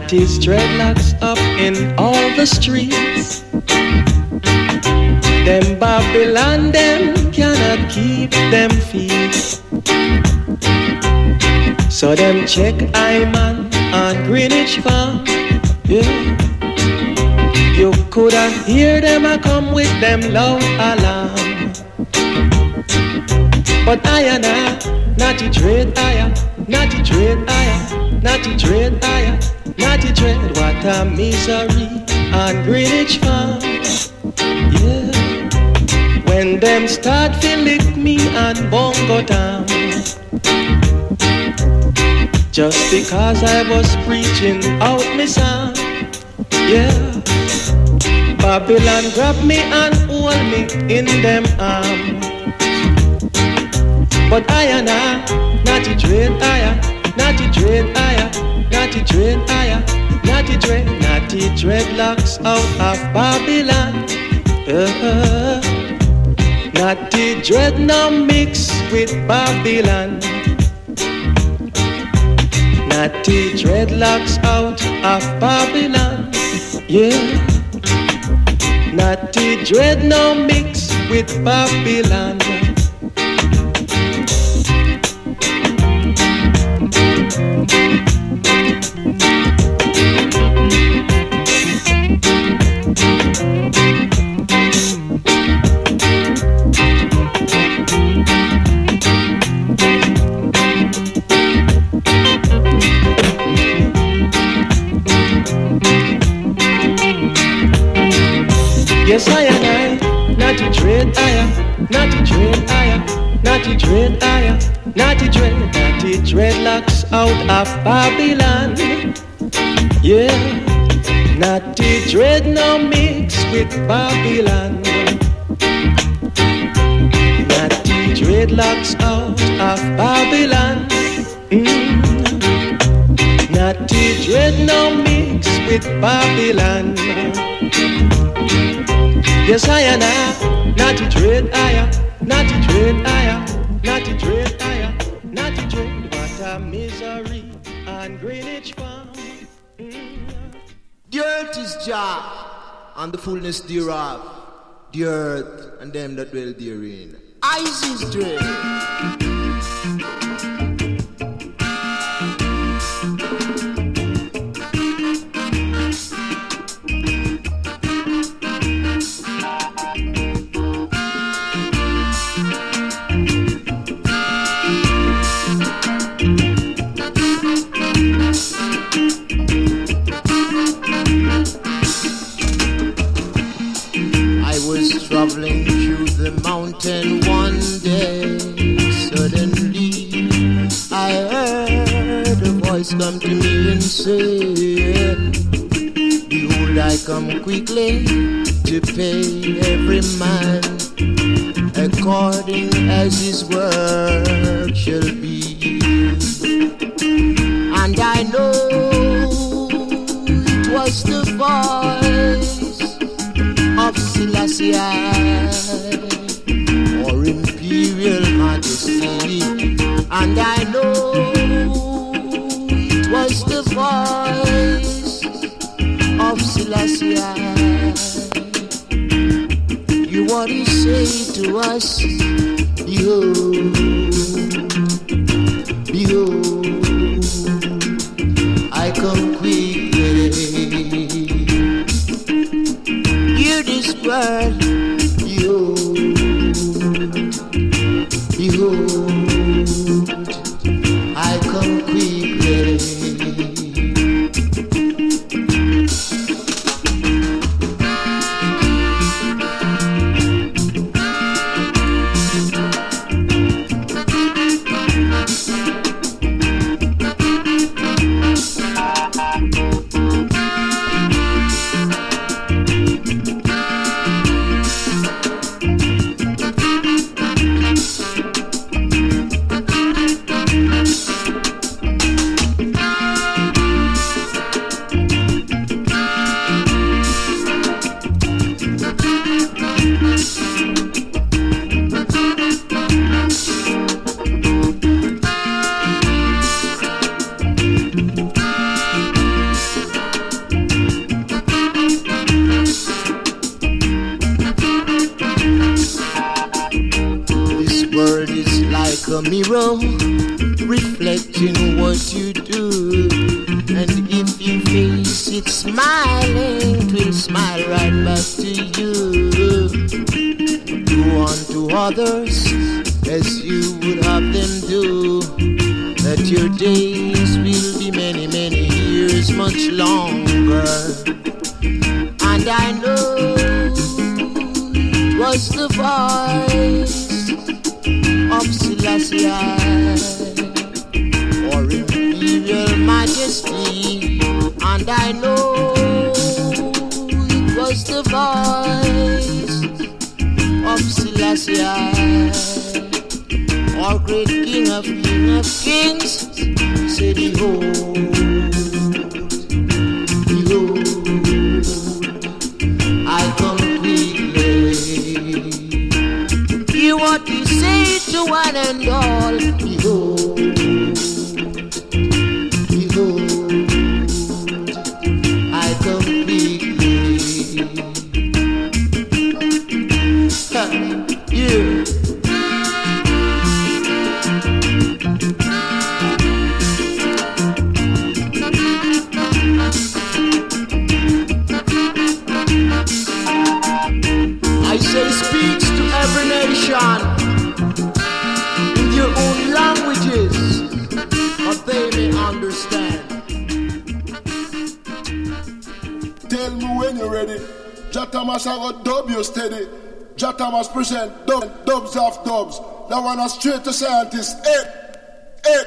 Natty's dreadlocks up in all the streets. Them Babylon, them cannot keep them feet. So them check Iman on Greenwich Farm. Yeah. You coulda hear them a come with them loud alarm. But I and I, Natty dread higher, Natty dread higher, Natty dread higher, Natty dread. What a misery on Greenwich Farm. Yeah. When them start to lick me on Bongo Town, just because I was preaching out my song. Yeah. Babylon grab me and hold me in them arms. But I and I, Natty dread higher, Natty dread higher, Natty dread higher, Natty dreadlocks out of Babylon. Natty dread now mix with Babylon. Natty dreadlocks out of Babylon. Yeah. Natty dread now mix with Babylon. Yes, I and I, Natty dread higher, Natty dread higher, Natty dread higher, Natty dreadlocks out of Babylon. Yeah, Natty dread now mix with Babylon. Natty dreadlocks out of Babylon. Natty dread now mix with Babylon. Yes, I and I, Natty dread higher, Natty dread higher, Natty dread higher, Natty dread. What a misery on Greenwich Farm. The earth is Jah, and the fullness thereof, the earth and them that dwell therein. Ice is dread. Traveling through the mountain one day, suddenly I heard a voice come to me and say, behold, I come quickly to pay every man according as his work shall be. And I know it was the voice of Selassie, or Imperial Majesty, and I know it was the voice of Selassie. You want to say to us, behold, behold, I come quickly. Hear this word, behold, behold, I come quickly. like a mirror reflecting what you do. And if you face it smiling, it will smile right back to you. Do unto others as you would have them do, that your days will be many, many years much longer. And I know it was the voice of Selassie, or Imperial Majesty. And I know it was the voice of Selassie, our great King of Kings. Said, behold, I come quickly. Hear what he say to one and all. Behold, I come quickly. Yeah. Speaks to every nation in your own languages, but they may understand. Tell me when you're ready. Jatamas I got dub you steady. Jatamas present dubs of dubs. That one is straight to scientists. It.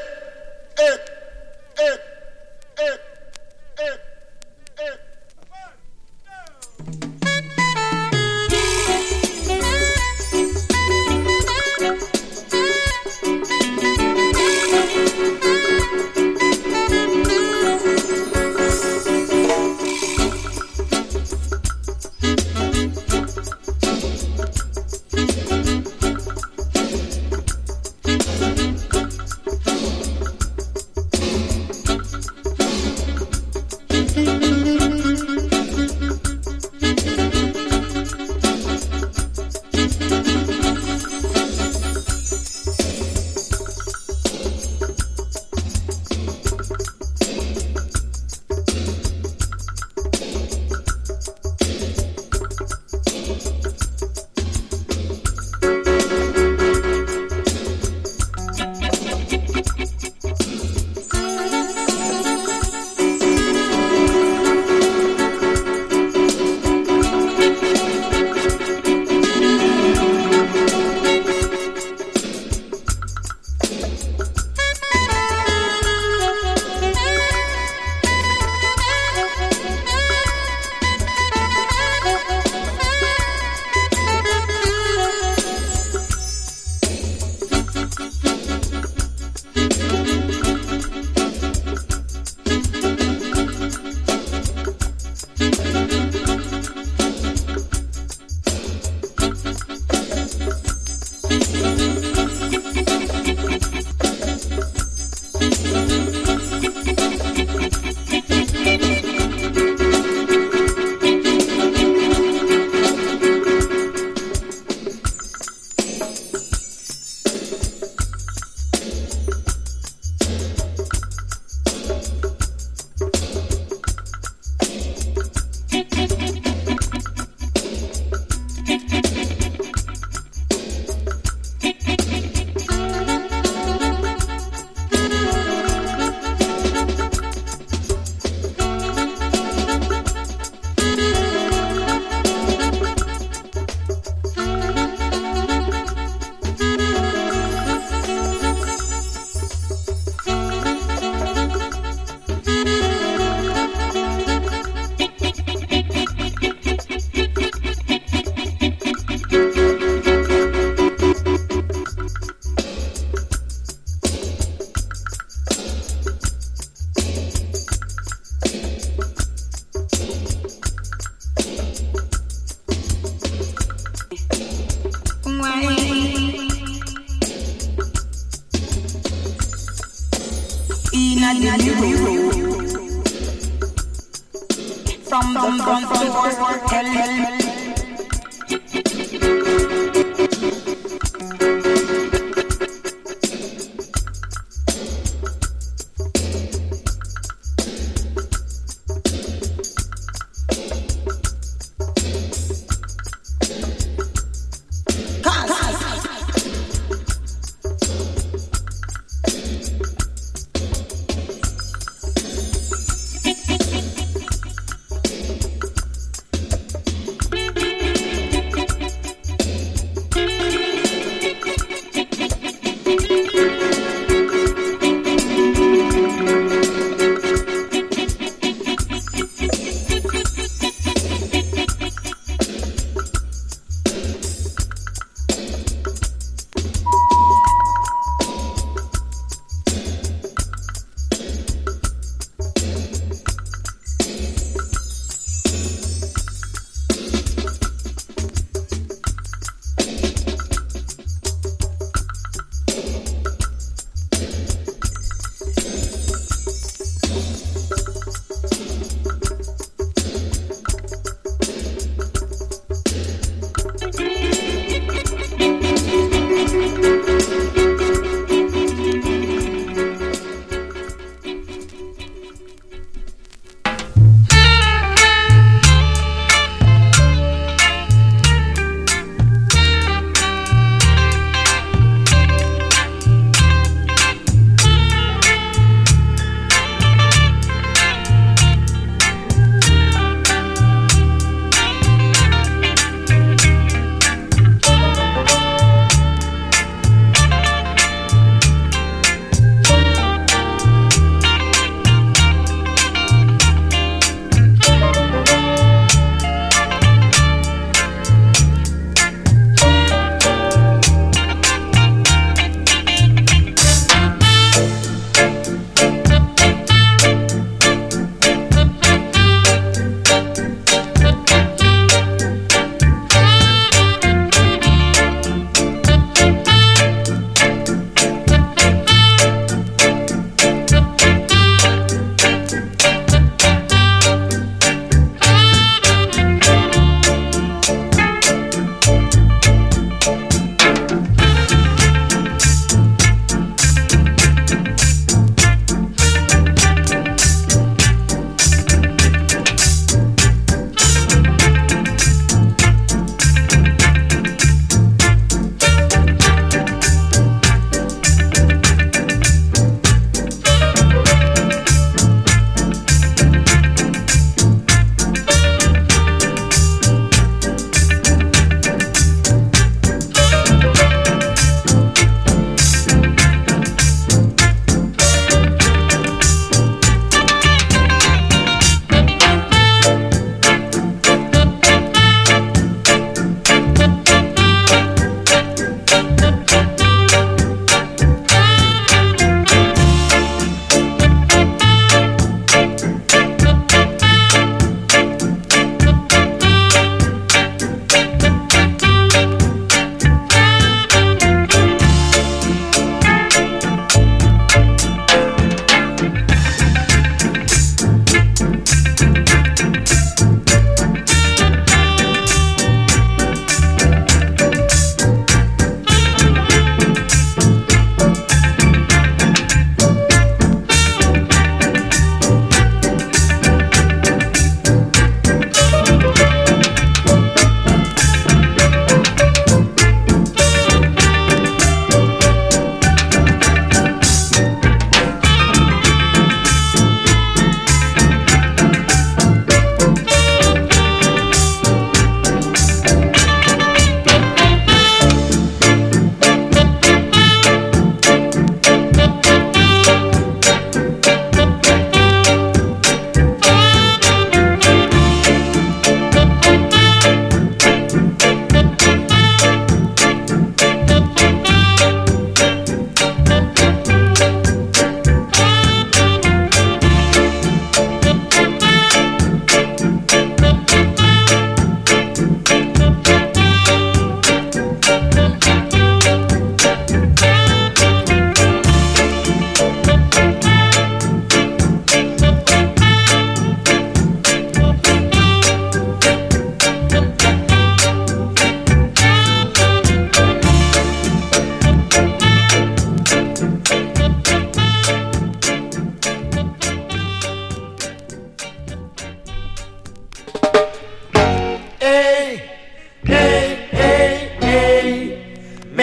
From the front door, tell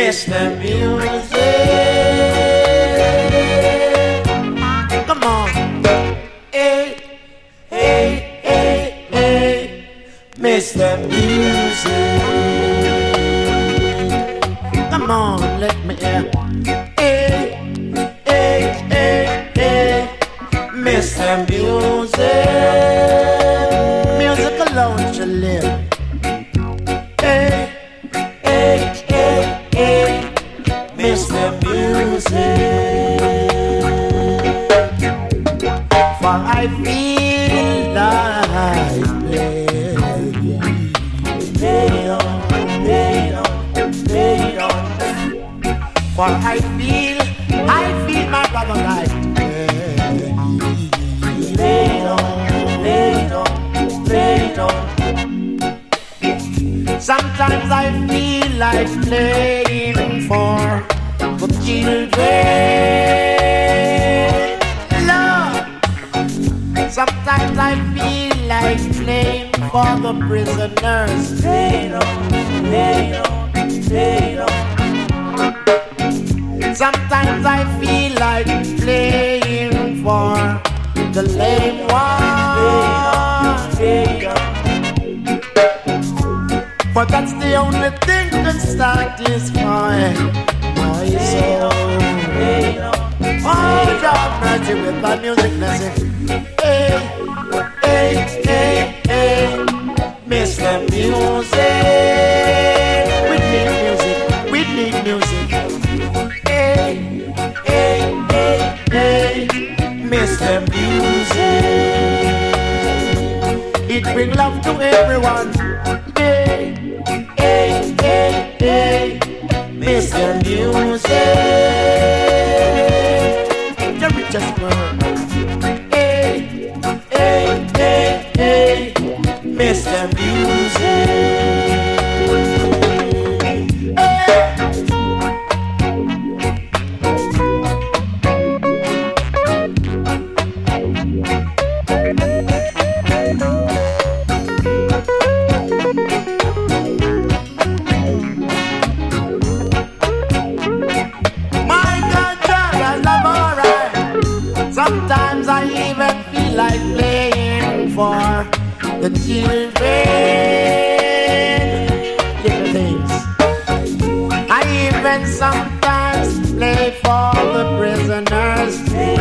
Mr. Music. Come on. Hey, hey, hey, hey, Mr. Music. Come on, let me hear. Hey, hey, hey, hey, Mr. Music. Music alone shall live. Hey, hey, hey, hey, Mr. Music. For I feel like playing. Play on, play on, play on. For I feel my brother like play on, play on, play on. Sometimes I feel like playing for the children. Lord, sometimes I feel like playing for the prisoners. Play on, play on, play on. Sometimes I feel like playing for the lame one. But that's the only thing that satisfy my soul. Oh, God, mercy with my music blessing. Hey, hey, hey, hey, Mr. Music. We need music, we need music. Hey, hey, hey, hey, Mr. Music. It brings love to everyone. Hey, hey, hey, hey, Mr. Music. The richest world. Hey, hey, hey, hey, Mr. Music. Sometimes I even feel like playing for the children. Little things. I even sometimes play for the prisoners.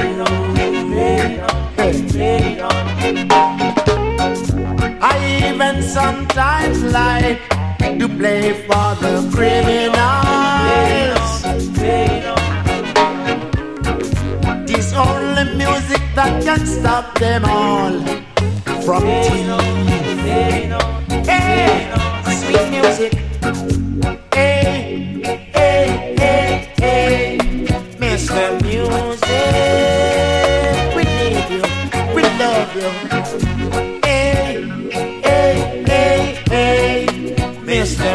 I even sometimes like to play for the criminals. It's only music that can stop them all from teasing. Hey, sweet music. Hey, hey, hey, hey, Mr. Music. We need you, we love you. Hey, hey, hey, hey, Mr.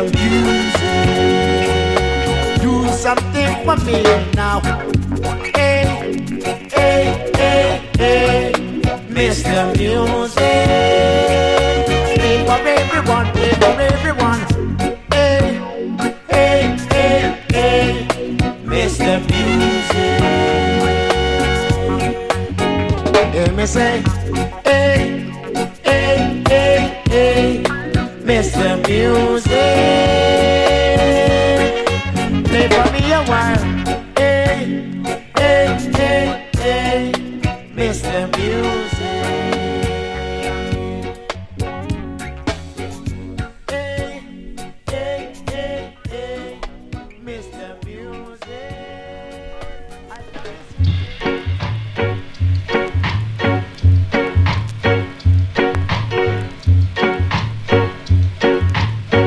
Music. Do something for me now. Hey, hey, hey, hey, Mr. Music. Play for everyone, play for everyone. Hey, hey, hey, hey, Mr. Music. Hear me say, hey, hey, hey, hey, Mr. Music. Play for me a while. Hey, hey, hey, hey, Mr. Music. Hey, hey, hey, hey, Mr. Music.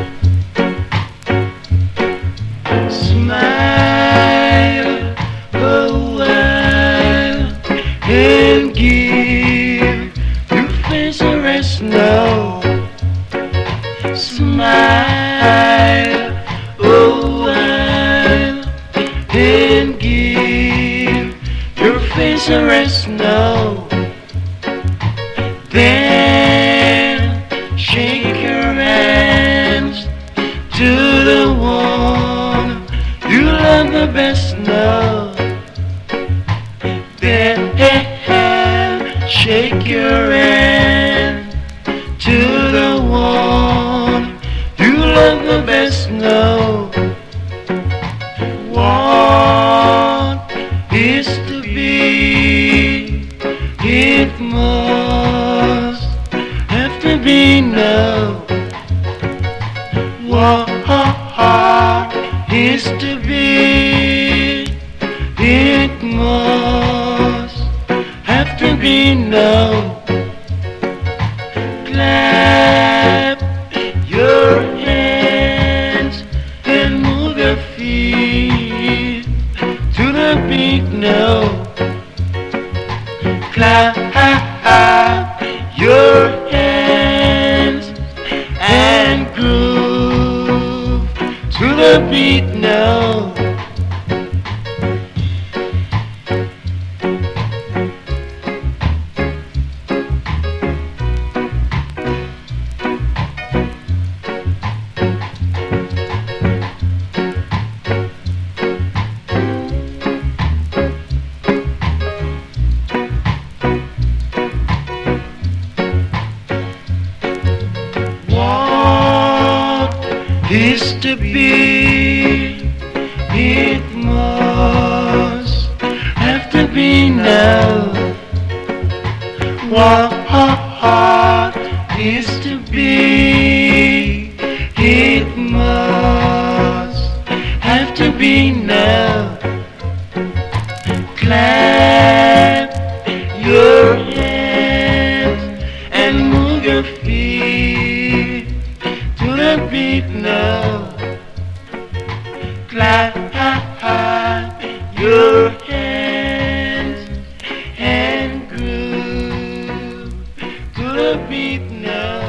Smile, love the best now. There, shake your hand to the one you love the best now. What is to be, it must have to be now. What is to be, it must have to be now. Clap your hands and move your feet to the beat now. Clap your hands and groove to the beat now. Is to be, it must have to be now. What is to be, it must have to be now. Clap your hands and move your feet to the beat now. Clap your hands and groove to the beat now.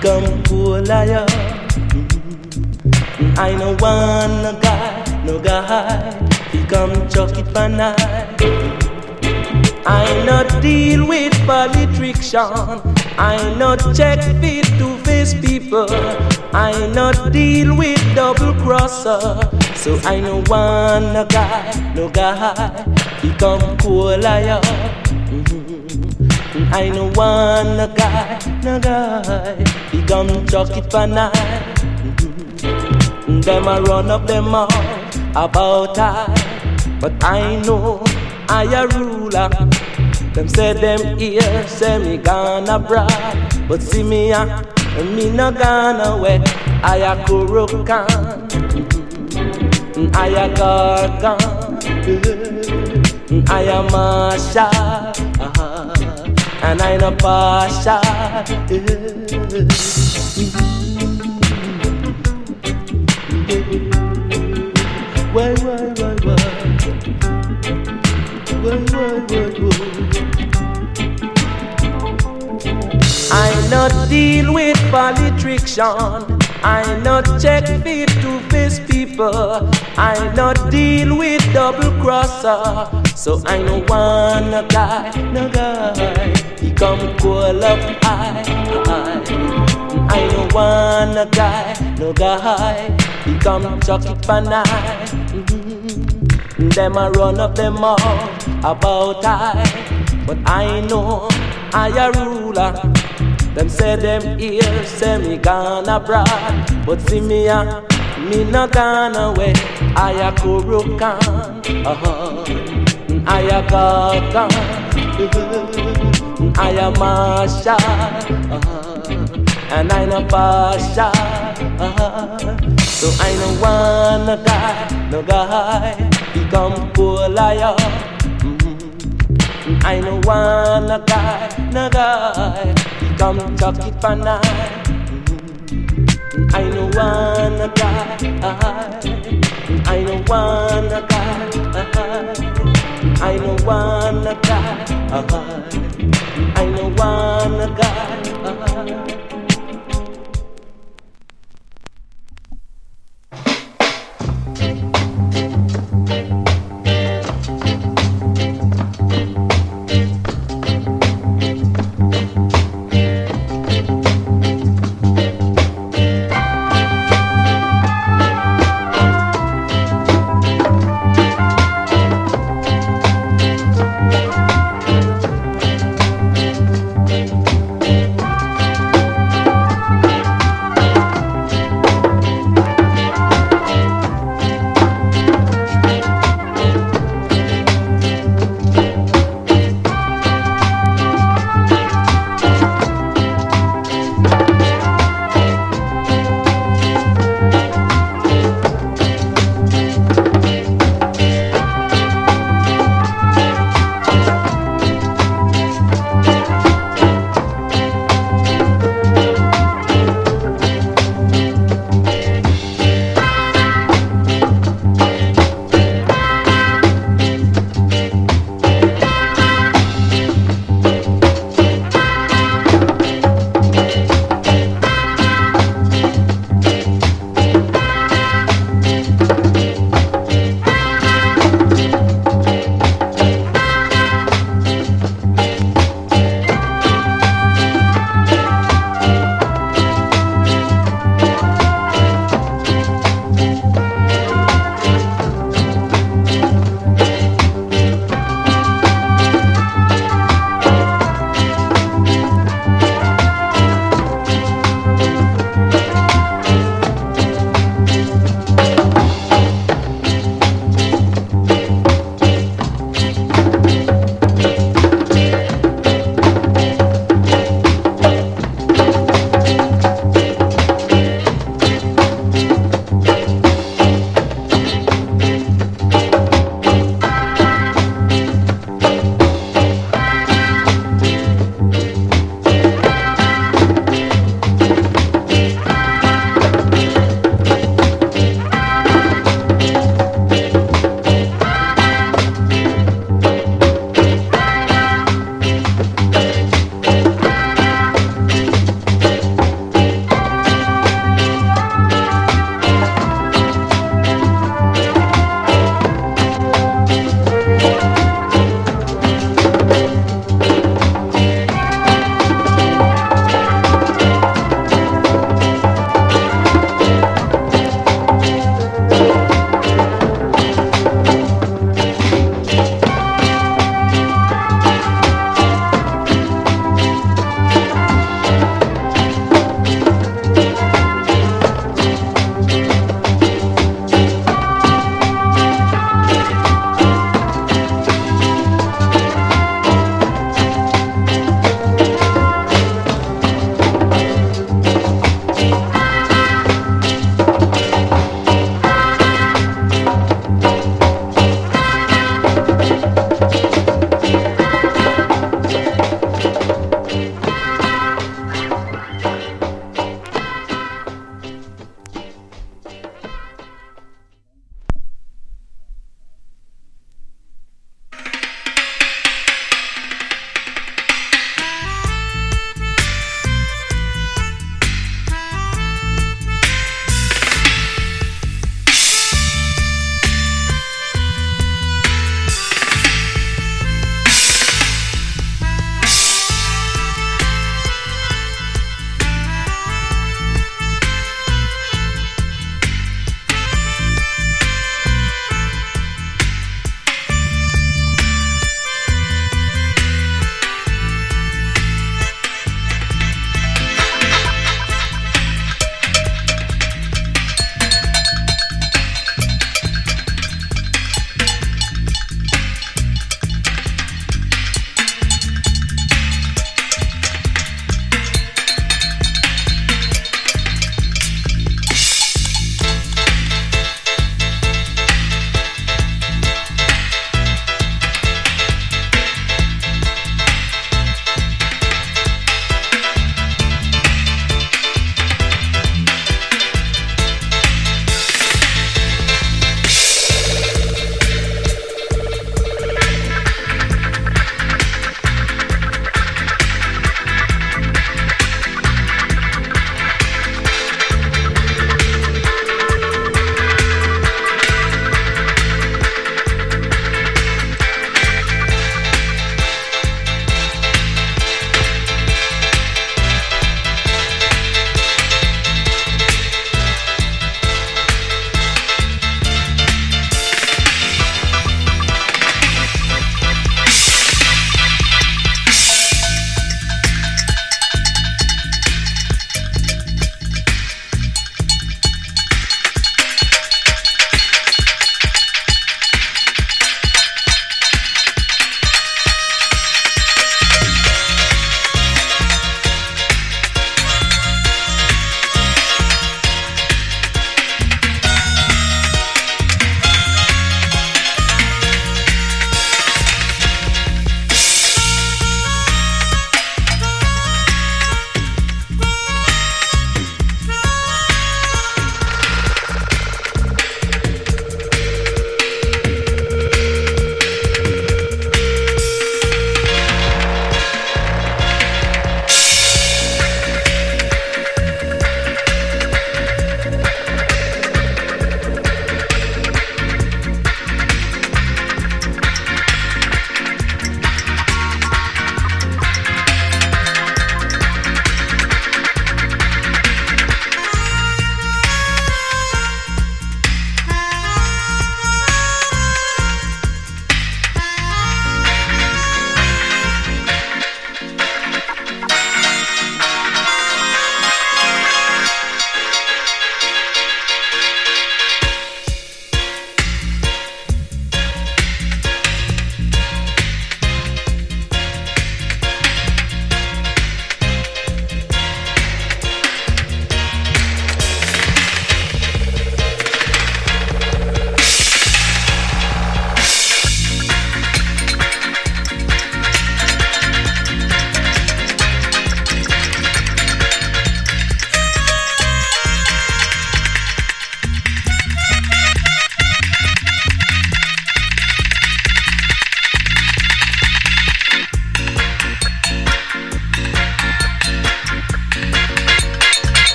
become poor liar. I no want no guy, become chuck it by night. I not deal with politician, I not check fit to face people, I not deal with double crosser. So I no want no guy, become poor liar. I no want no guy, become chuck it by night. Them a run up them all about I, but I know I a ruler. Them say them here, say me gonna brag, but see me me no gonna wet. I a Kurukan, I a Gargan, I a Marshal, and I no Pasha. Why? I not deal with politician, I not check fit to face people, I not deal with double crosser. So I no want no guy, become cool up I no want no guy, become chuck it by night. Them a run up them all about I, but I know I a ruler. Them say them here, say me gonna brag, but see me no gonna wait. I a Kurukan, I a Gargan, I a Marshal, and I no Pasha. So I no want no guy, become poor liar. I no want no guy, become chuck it by night. I no want no guy, I no want no guy, I no want no guy, I no want no guy.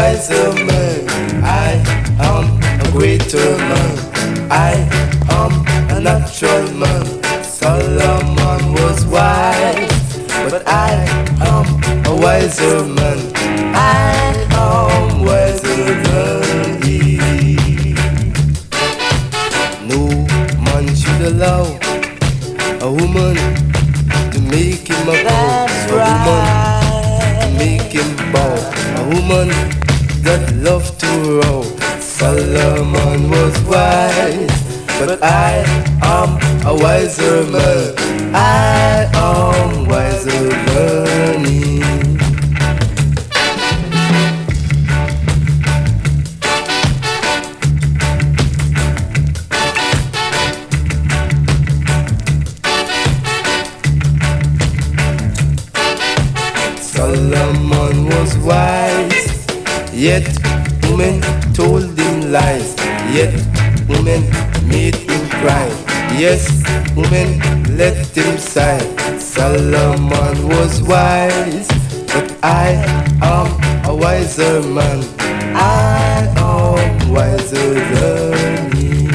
wiser man. I am a greater man. I am a natural man. Solomon was wise, but I am a wiser man. I am wiser than he. No man should allow a woman to make him a bow. A woman to make him bow. A woman that loved to row. Solomon was wise, but I am a wiser man. I am wiser than he. Solomon was wise, yet women told him lies. Yet women made him cry. Yes, women let him sigh. Solomon was wise, but I am a wiser man. I am wiser than he.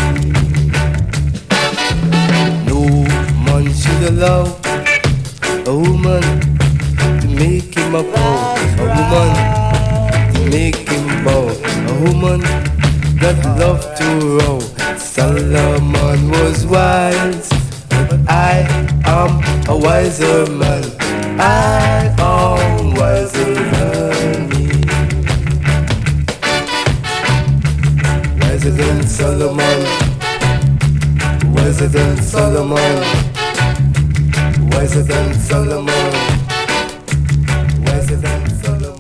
No man should allow a woman to make him a bow. A woman to make him bow. A woman that loved to row. Solomon was wise, but I am a wiser man. I am wiser than he. Wiser than Solomon. Wiser than Solomon. Wiser than Solomon. Wiser than Solomon.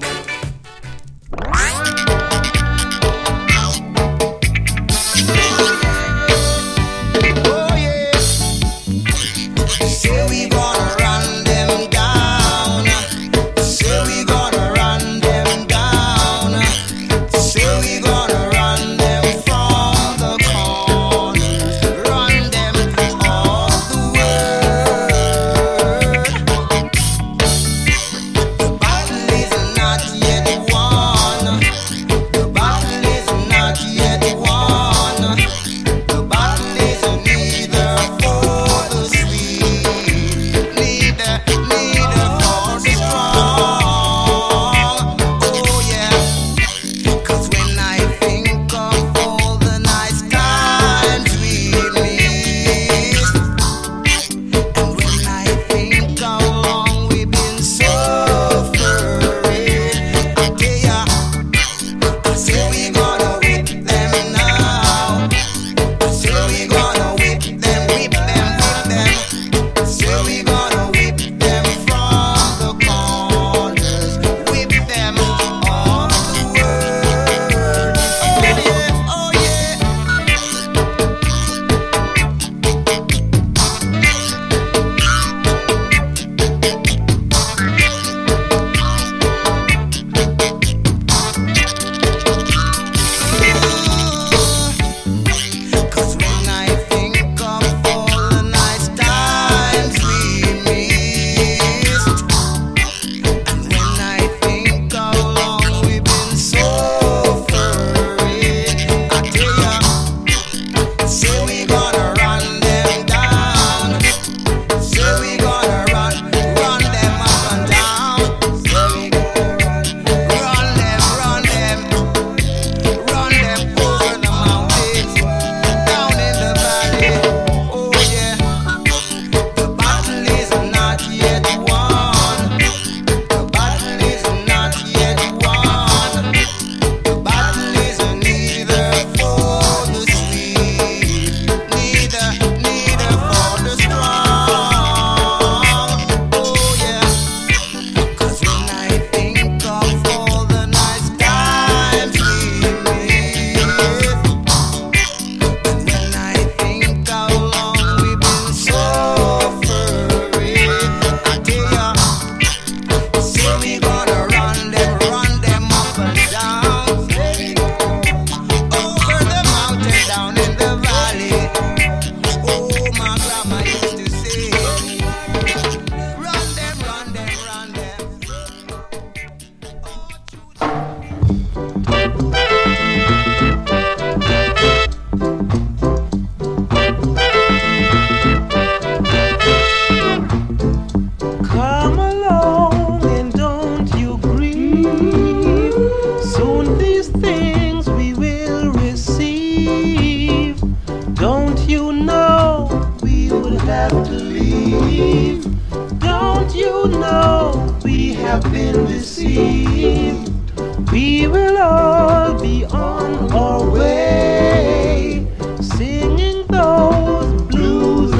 all be on our way, singing those blues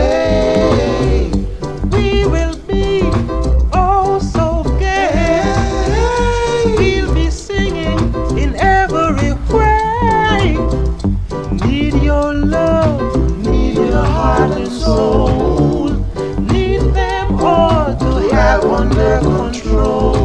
away. We will be oh so gay. We'll be singing in every way. Need your love, need your heart and soul. Need them all to have under control.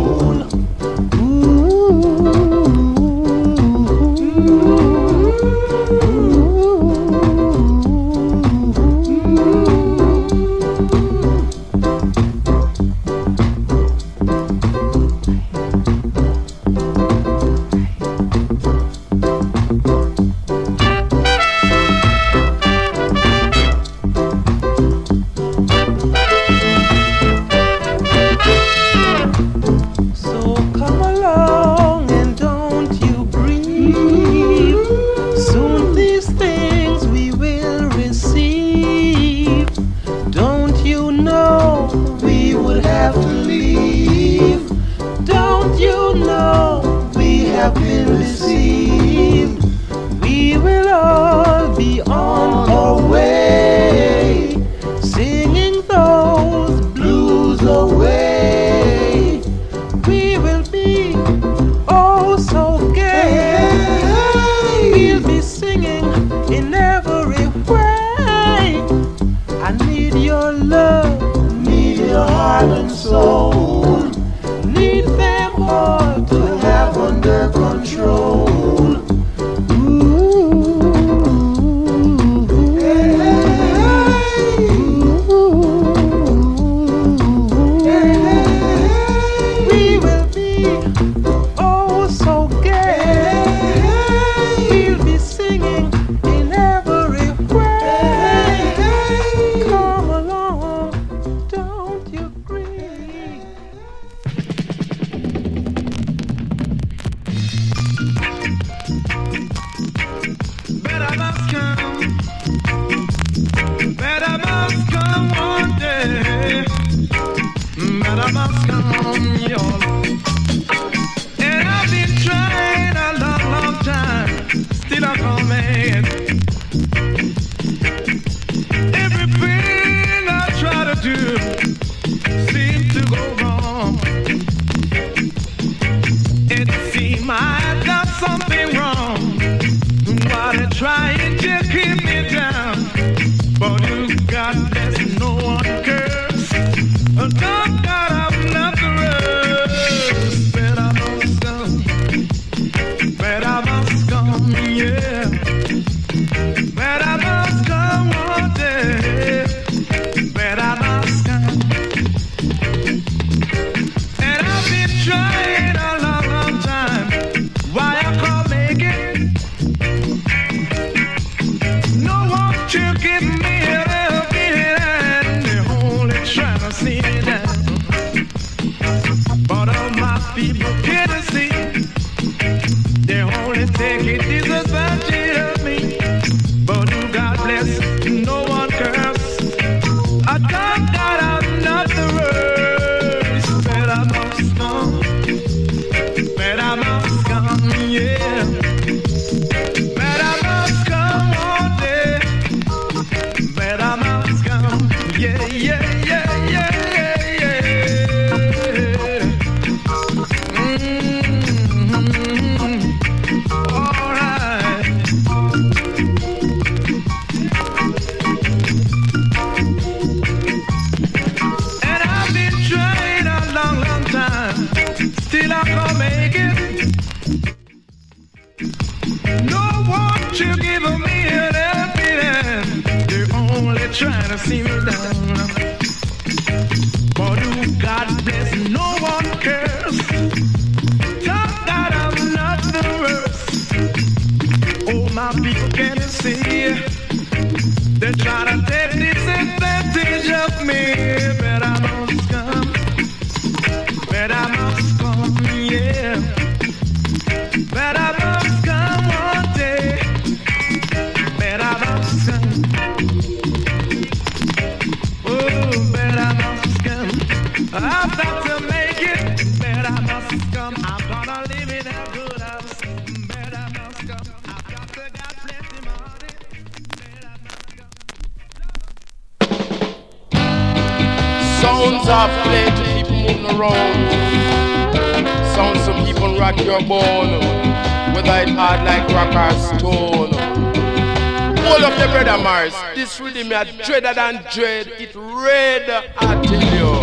I've got to make it, but I must come. I'm gonna live it a good life. Sounds of play to keep moving around. Sounds so keep on rock your bone. Whether it hard like rock or stone. Hold up your brother Mars. This rhythm is dreader than dread. It red, I tell you.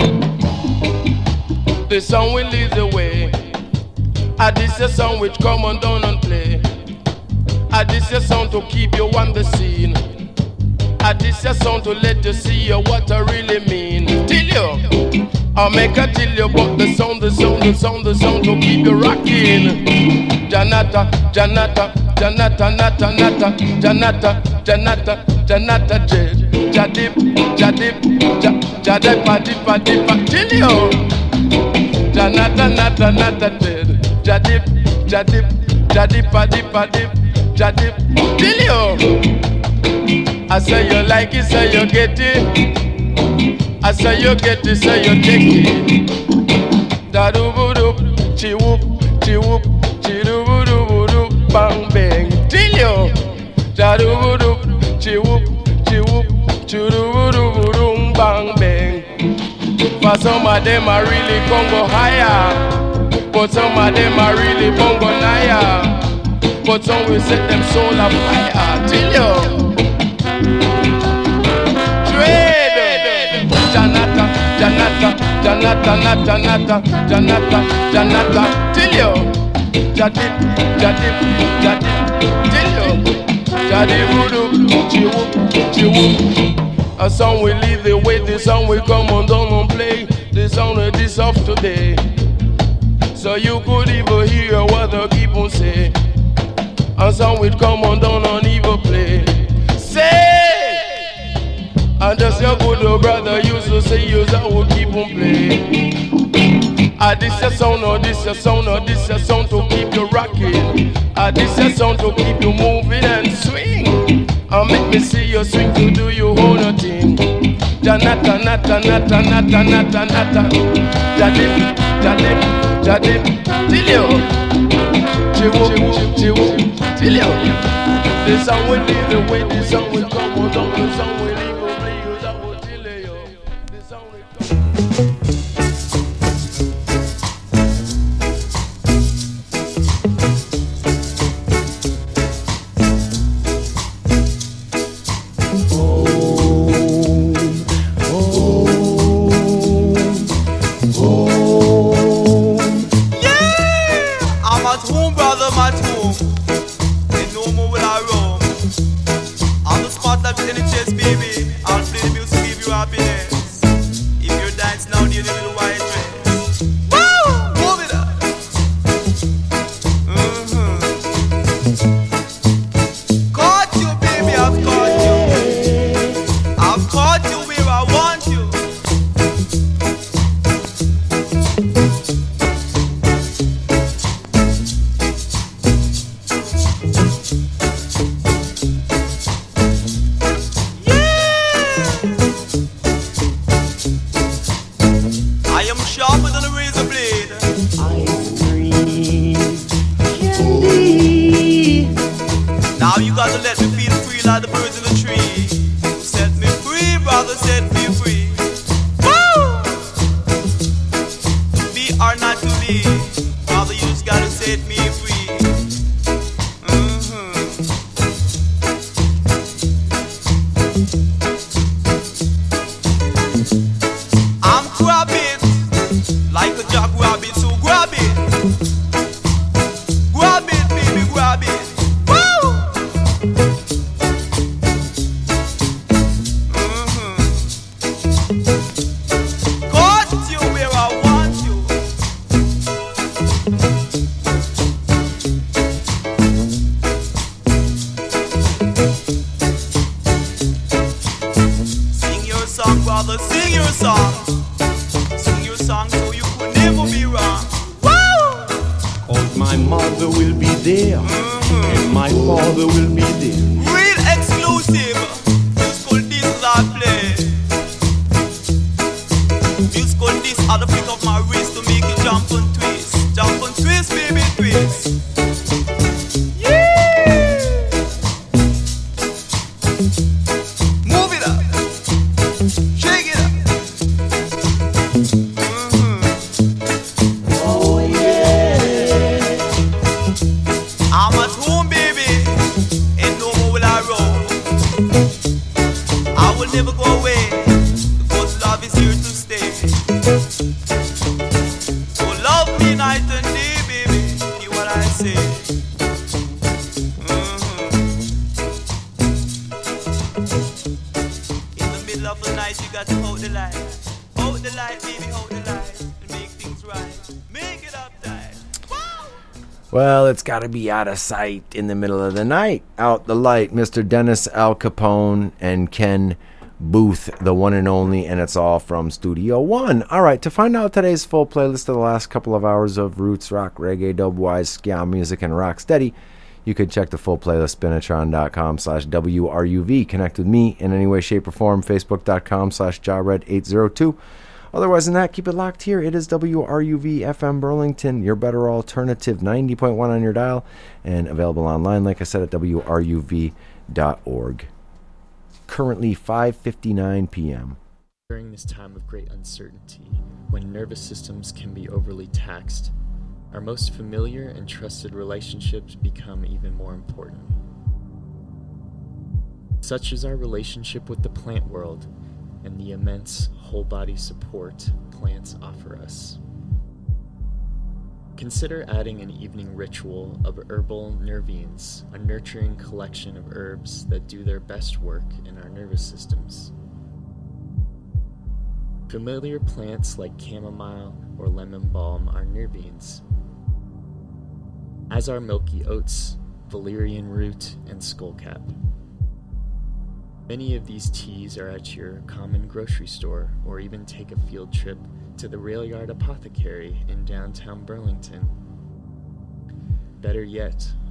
The song will lead the way. And this is a song which come on down and play. And this is a song to keep you on the scene. And this is a song to let you see what I really mean. Tell you, I'll make a tell you about the sound to keep you rocking. Janata, Janata, Janata, Nata, Nata, Janata, Janata, Janata, Jadip, Jadip, Jadip, Padip, Padip, tell you. Janata, Nata, Nata, Jadip, Jadip, Jadip, Padip, Padip, Jadip, tell you. I say you like it, say you get it. I say you get it, say you take it. Da doo boo doo, chi whoop, chi whoop, chi doo boo doo doo, bang bang. Tell you. Da doo boo doo, chi whoop, chi whoop, chi doo boo doo doo, bang bang. For some of them are really Congo higher, but some of them are really bongo higher. But some will set them soul on fire. Tell you. Janata, Janata, Janata, Nata, Nata, Janata, Janata, till you. Jadip, Jadip, Jadip, till you. Jadip, voodoo, chiwu, chiwu. A song will lead the way, the song will come on down and play. The song that is of today. So you could even hear what the people say. A song will come on down and even play. Say! And just your good old brother used to say, you will keep on playing. This a sound, or this a sound, or this a sound to keep you rocking. This a sound to keep you moving and swing. Make me see you swing to do your own thing. Janata, nata, nata, nata, nata, nata. Jadip, jadip, jadip, till you. Chiwu, chiwu, till you. The song will lead the way, the song will come on down, the song will lead. I'm at home, baby, and no more will I roam. I will never go away, because love is here to stay. So love me night and day, baby, hear what I say. In the middle of the night, you got to hold the light. Hold the light, baby, hold the light, and make things right. Make it uptight. Well, it's got to be out of sight in the middle of the night. Out the light, Mr. Dennis Al Capone and Ken Booth, the one and only, and it's all from Studio One. All right, to find out today's full playlist of the last couple of hours of roots, rock, reggae, dubwise, ska music, and rock steady, you can check the full playlist, spinatron.com/WRUV. Connect with me in any way, shape, or form, facebook.com/Jawred802. Otherwise than that, keep it locked here. It is WRUV FM Burlington, your better alternative, 90.1 on your dial, and available online, like I said, at WRUV.org. Currently 5:59 p.m. During this time of great uncertainty, when nervous systems can be overly taxed, our most familiar and trusted relationships become even more important. Such is our relationship with the plant world and the immense whole-body support plants offer us. Consider adding an evening ritual of herbal nervines, a nurturing collection of herbs that do their best work in our nervous systems. Familiar plants like chamomile or lemon balm are nervines, as are milky oats, valerian root, and skullcap. Many of these teas are at your common grocery store, or even take a field trip to the Rail Yard Apothecary in downtown Burlington. Better yet,